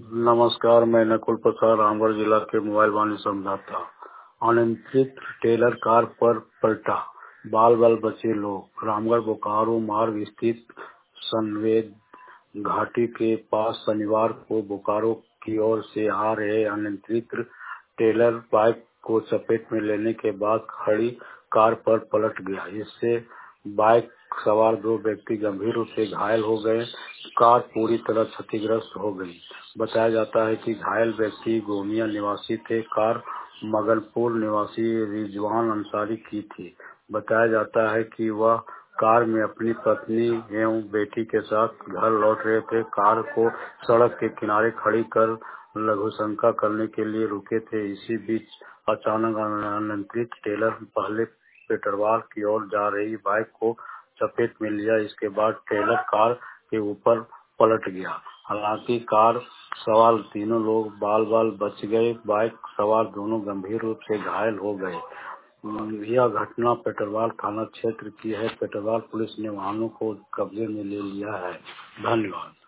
नमस्कार, मैं नकुल प्रसाद रामगढ़ जिला के मोबाइल वाहन संवाददाता। अनियंत्रित ट्रेलर कार पर पलटा, बाल बाल बचे लोग। रामगढ़ बोकारो मार्ग स्थित सनवेद घाटी के पास शनिवार को बोकारो की ओर से आ रहे अनियंत्रित ट्रेलर बाइक को चपेट में लेने के बाद खड़ी कार पर पलट गया। इससे बाइक सवार 2 व्यक्ति गंभीर रूप से घायल हो गए। कार पूरी तरह क्षतिग्रस्त हो गई। बताया जाता है कि घायल व्यक्ति गोमिया निवासी थे। कार मगलपुर निवासी रिजवान अंसारी की थी। बताया जाता है कि वह कार में अपनी पत्नी एवं बेटी के साथ घर लौट रहे थे। कार को सड़क के किनारे खड़ी कर लघुशंका करने के लिए रुके थे। इसी बीच अचानक अनियंत्रित ट्रेलर पहले पेट्रोल की ओर जा रही बाइक को चपेट में लिया। इसके बाद ट्रेलर कार के ऊपर पलट गया। हालांकि कार सवार तीनों लोग बाल बाल बच गए। बाइक सवार दोनों गंभीर रूप से घायल हो गए। यह घटना पेट्रोल थाना क्षेत्र की है। पेट्रोल पुलिस ने वाहनों को कब्जे में ले लिया है। धन्यवाद।